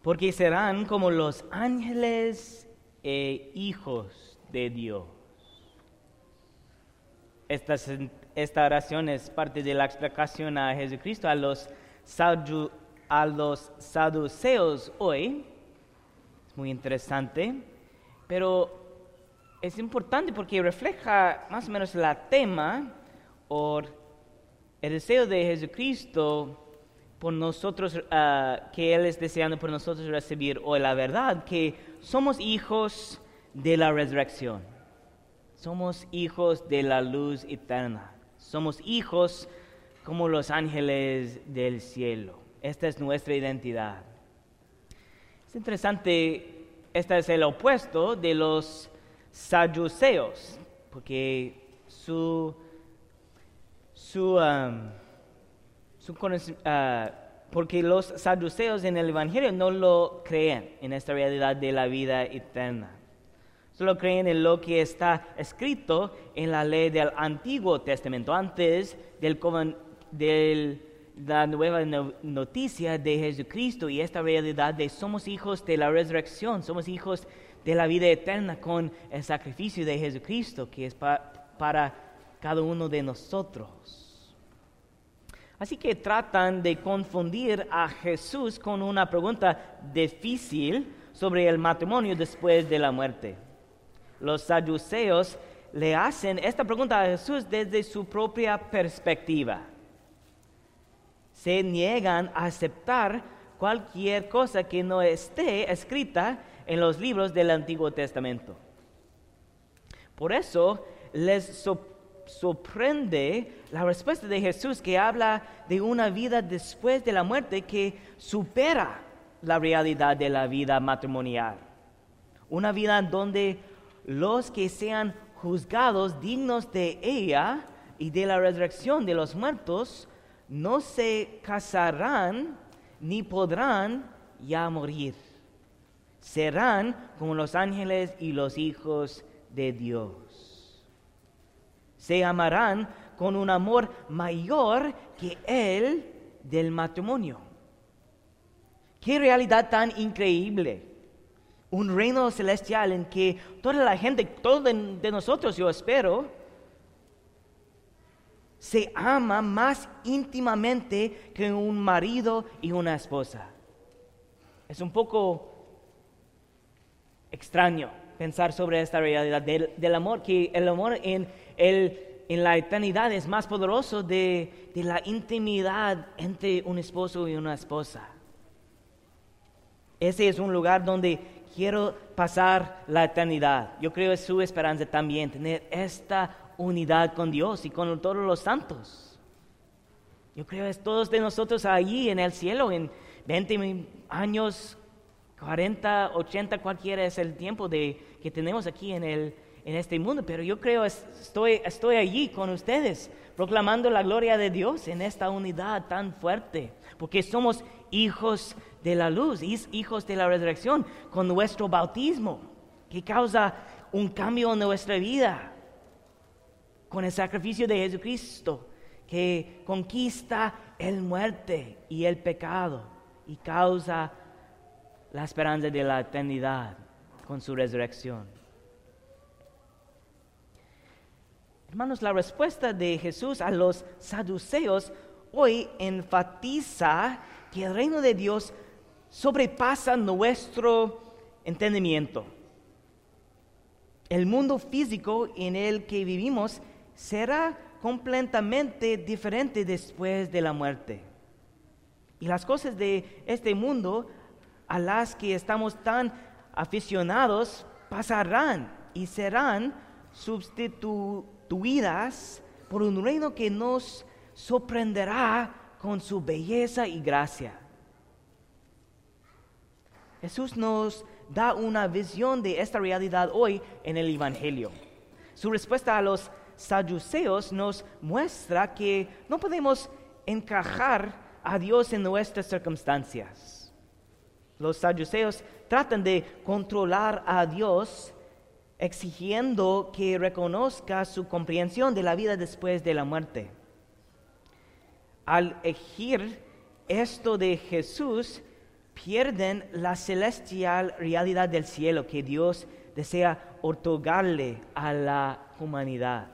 porque serán como los ángeles e hijos de Dios. Esta oración es parte de la explicación a Jesucristo a los saduceos hoy. Es muy interesante, pero es importante porque refleja más o menos el tema o el deseo de Jesucristo por nosotros, que Él es deseando por nosotros recibir hoy la verdad, que somos hijos de la resurrección. Somos hijos de la luz eterna. Somos hijos como los ángeles del cielo. Esta es nuestra identidad. Es interesante, este es el opuesto de los saduceos, porque porque los saduceos en el Evangelio no lo creen en esta realidad de la vida eterna. Solo creen en lo que está escrito en la ley del Antiguo Testamento, antes de la nueva noticia de Jesucristo y esta realidad de somos hijos de la resurrección, somos hijos de la vida eterna con el sacrificio de Jesucristo que es para cada uno de nosotros. Así que tratan de confundir a Jesús con una pregunta difícil sobre el matrimonio después de la muerte. Los saduceos le hacen esta pregunta a Jesús desde su propia perspectiva. Se niegan a aceptar cualquier cosa que no esté escrita en los libros del Antiguo Testamento. Por eso les sorprende la respuesta de Jesús, que habla de una vida después de la muerte que supera la realidad de la vida matrimonial. Una vida donde los que sean juzgados dignos de ella y de la resurrección de los muertos no se casarán ni podrán ya morir. Serán como los ángeles y los hijos de Dios. Se amarán con un amor mayor que el del matrimonio. ¡Qué realidad tan increíble! Un reino celestial en que toda la gente, todos de nosotros, yo espero, se ama más íntimamente que un marido y una esposa. Es un poco extraño pensar sobre esta realidad del amor, que el amor en la eternidad es más poderoso de la intimidad entre un esposo y una esposa. Ese es un lugar donde quiero pasar la eternidad. Yo creo que es su esperanza también, tener esta unidad con Dios y con todos los santos. Yo creo que es todos de nosotros allí en el cielo, en 20 años, 40, 80, cualquiera es el tiempo que tenemos aquí en este mundo. Pero yo creo que estoy allí con ustedes, proclamando la gloria de Dios en esta unidad tan fuerte, porque somos hijos de la luz, hijos de la resurrección, con nuestro bautismo, que causa un cambio en nuestra vida, con el sacrificio de Jesucristo, que conquista el muerte y el pecado, y causa la esperanza de la eternidad con su resurrección. Hermanos, la respuesta de Jesús a los saduceos hoy enfatiza que el reino de Dios sobrepasa nuestro entendimiento. El mundo físico en el que vivimos será completamente diferente después de la muerte. Y las cosas de este mundo a las que estamos tan aficionados pasarán y serán sustituidas por un reino que nos sorprenderá con su belleza y gracia. Jesús nos da una visión de esta realidad hoy en el Evangelio. Su respuesta a los saduceos nos muestra que no podemos encajar a Dios en nuestras circunstancias. Los saduceos tratan de controlar a Dios, exigiendo que reconozca su comprensión de la vida después de la muerte. Al elegir esto de Jesús, pierden la celestial realidad del cielo que Dios desea otorgarle a la humanidad.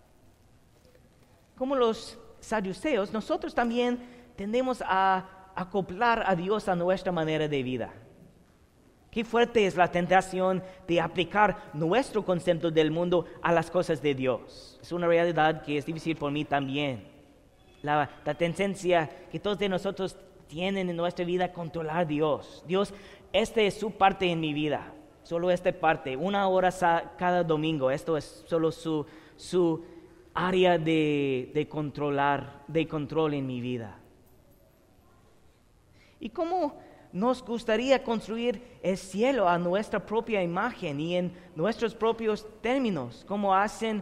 Como los saduceos, nosotros también tendemos a acoplar a Dios a nuestra manera de vida. Qué fuerte es la tentación de aplicar nuestro concepto del mundo a las cosas de Dios. Es una realidad que es difícil por mí también. La tendencia que todos de nosotros tienen en nuestra vida controlar a Dios. Dios, esta es su parte en mi vida, solo esta parte, 1 hora cada domingo. Esto es solo su área de control en mi vida. ¿Y cómo nos gustaría construir el cielo a nuestra propia imagen y en nuestros propios términos, como hacen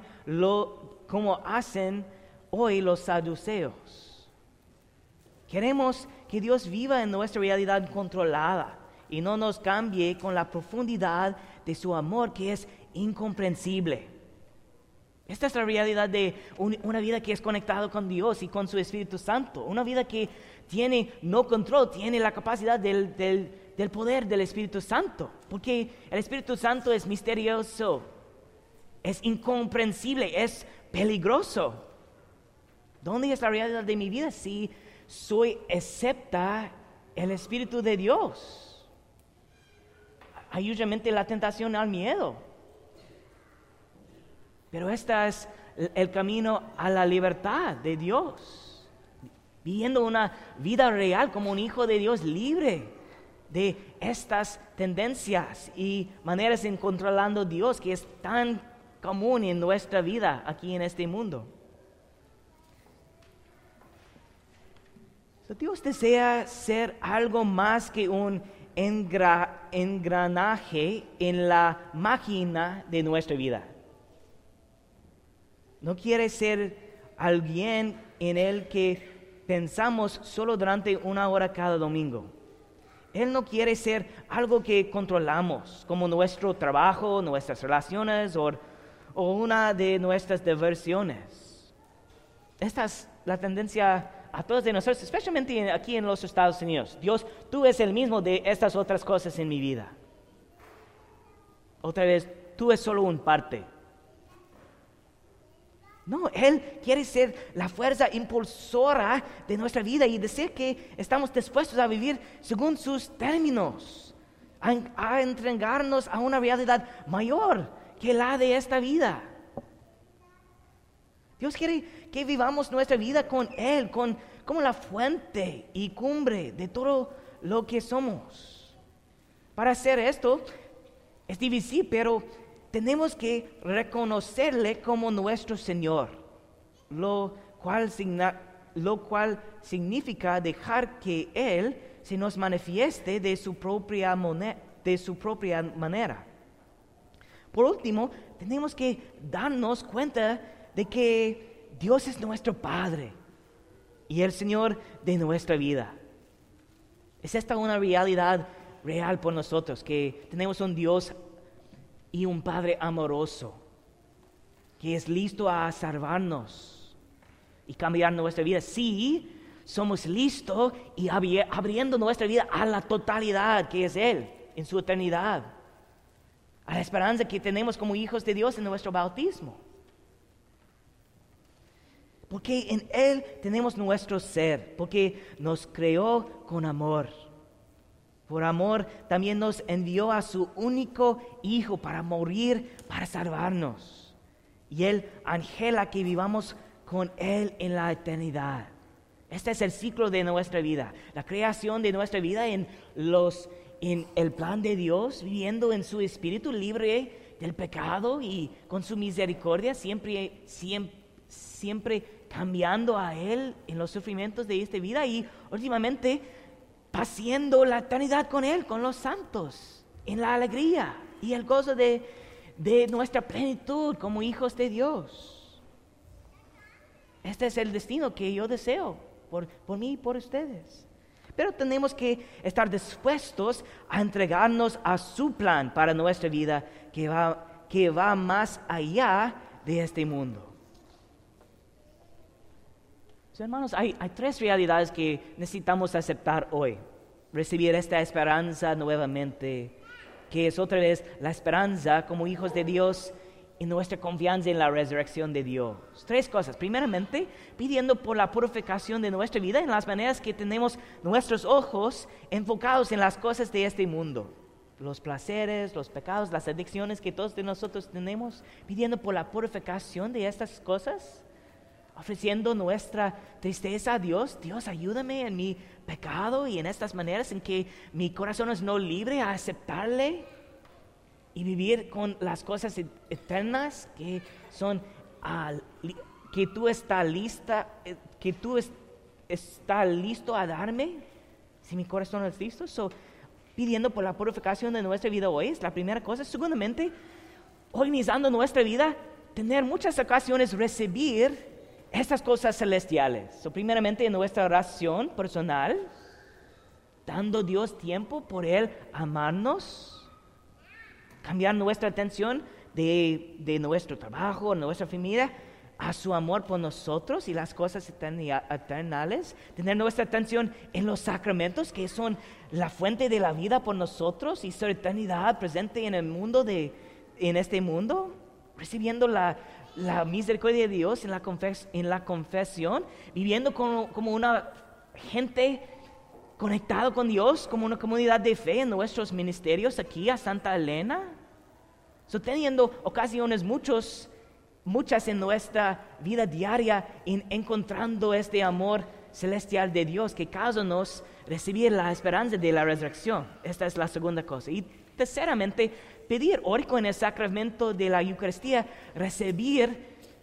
hoy los saduceos? Queremos que Dios viva en nuestra realidad controlada y no nos cambie con la profundidad de su amor que es incomprensible. Esta es la realidad de una vida que es conectada con Dios y con su Espíritu Santo. Una vida que tiene no control, tiene la capacidad del poder del Espíritu Santo. Porque el Espíritu Santo es misterioso, es incomprensible, es peligroso. ¿Dónde es la realidad de mi vida si soy excepta el Espíritu de Dios? Hay usualmente la tentación al miedo. Pero este es el camino a la libertad de Dios. Viviendo una vida real como un hijo de Dios libre de estas tendencias y maneras en controlando a Dios que es tan común en nuestra vida aquí en este mundo. Dios desea ser algo más que un engranaje en la máquina de nuestra vida. No quiere ser alguien en el que pensamos solo durante 1 hora cada domingo. Él no quiere ser algo que controlamos, como nuestro trabajo, nuestras relaciones o una de nuestras diversiones. Esta es la tendencia a todos de nosotros, especialmente aquí en los Estados Unidos. Dios, tú eres el mismo de estas otras cosas en mi vida. Otra vez, tú eres solo una parte. No, Él quiere ser la fuerza impulsora de nuestra vida y decir que estamos dispuestos a vivir según sus términos, a entregarnos a una realidad mayor que la de esta vida. Dios quiere que vivamos nuestra vida con Él, como la fuente y cumbre de todo lo que somos. Para hacer esto es difícil, pero tenemos que reconocerle como nuestro Señor, lo cual significa dejar que Él se nos manifieste de su propia manera. Por último, tenemos que darnos cuenta de que Dios es nuestro Padre y el Señor de nuestra vida. Es esta una realidad real por nosotros, que tenemos un Dios y un Padre amoroso que es listo a salvarnos y cambiar nuestra vida. Sí, somos listos y abriendo nuestra vida a la totalidad que es Él en su eternidad, a la esperanza que tenemos como hijos de Dios en nuestro bautismo. Porque en Él tenemos nuestro ser, porque nos creó con amor. Por amor también nos envió a su único Hijo para morir, para salvarnos. Y Él anhela que vivamos con Él en la eternidad. Este es el ciclo de nuestra vida, la creación de nuestra vida en el plan de Dios, viviendo en su espíritu libre del pecado y con su misericordia, siempre cambiando a Él en los sufrimientos de esta vida y últimamente pasando la eternidad con Él, con los santos, en la alegría y el gozo de nuestra plenitud como hijos de Dios. Este es el destino que yo deseo por mí y por ustedes. Pero tenemos que estar dispuestos a entregarnos a su plan para nuestra vida que va más allá de este mundo. Hermanos, hay 3 realidades que necesitamos aceptar hoy. recibir esta esperanza nuevamente, que es otra vez la esperanza como hijos de Dios y nuestra confianza en la resurrección de Dios. 3 cosas. Primeramente, pidiendo por la purificación de nuestra vida en las maneras que tenemos nuestros ojos enfocados en las cosas de este mundo. Los placeres, los pecados, las adicciones que todos de nosotros tenemos, pidiendo por la purificación de estas cosas, ofreciendo nuestra tristeza a Dios. Dios, ayúdame en mi pecado y en estas maneras en que mi corazón es no libre a aceptarle y vivir con las cosas eternas que son que tú estás listo a darme si mi corazón es listo. Pidiendo por la purificación de nuestra vida hoy es la primera cosa. Segundamente, organizando nuestra vida, tener muchas ocasiones recibir estas cosas celestiales. Primeramente en nuestra oración personal, dando a Dios tiempo por Él amarnos, cambiar nuestra atención de nuestro trabajo, nuestra familia, a su amor por nosotros y las cosas eternales, tener nuestra atención en los sacramentos que son la fuente de la vida por nosotros y su eternidad presente en el mundo, en este mundo, recibiendo la misericordia de Dios en la confesión, viviendo como una gente conectado con Dios, como una comunidad de fe en nuestros ministerios aquí a Santa Elena. Teniendo ocasiones muchas en nuestra vida diaria encontrando este amor celestial de Dios que causa-nos recibir la esperanza de la resurrección. Esta es la segunda cosa. Y terceramente, pedir hoy con el sacramento de la Eucaristía, recibir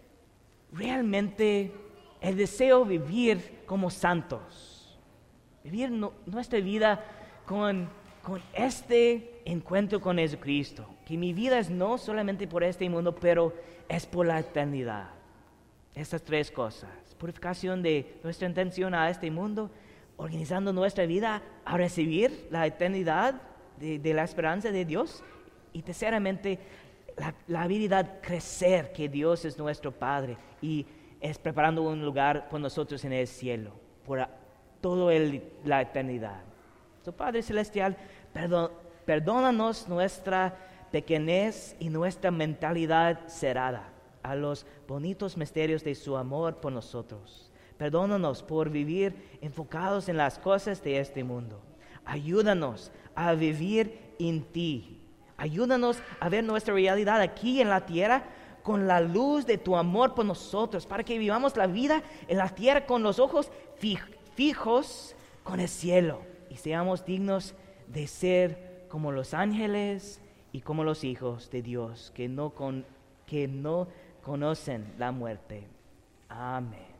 realmente el deseo de vivir como santos. Vivir nuestra vida con este encuentro con Jesucristo. Que mi vida es no solamente por este mundo, pero es por la eternidad. Estas 3 cosas. Purificación de nuestra intención a este mundo, organizando nuestra vida a recibir la eternidad de la esperanza de Dios. Y terceramente, la habilidad crecer, que Dios es nuestro Padre y es preparando un lugar por nosotros en el cielo, por toda la eternidad. Padre Celestial, perdónanos nuestra pequeñez y nuestra mentalidad cerrada a los bonitos misterios de su amor por nosotros. Perdónanos por vivir enfocados en las cosas de este mundo. Ayúdanos a vivir en ti. Ayúdanos a ver nuestra realidad aquí en la tierra con la luz de tu amor por nosotros, para que vivamos la vida en la tierra con los ojos fijos con el cielo y seamos dignos de ser como los ángeles y como los hijos de Dios que no conocen la muerte. Amén.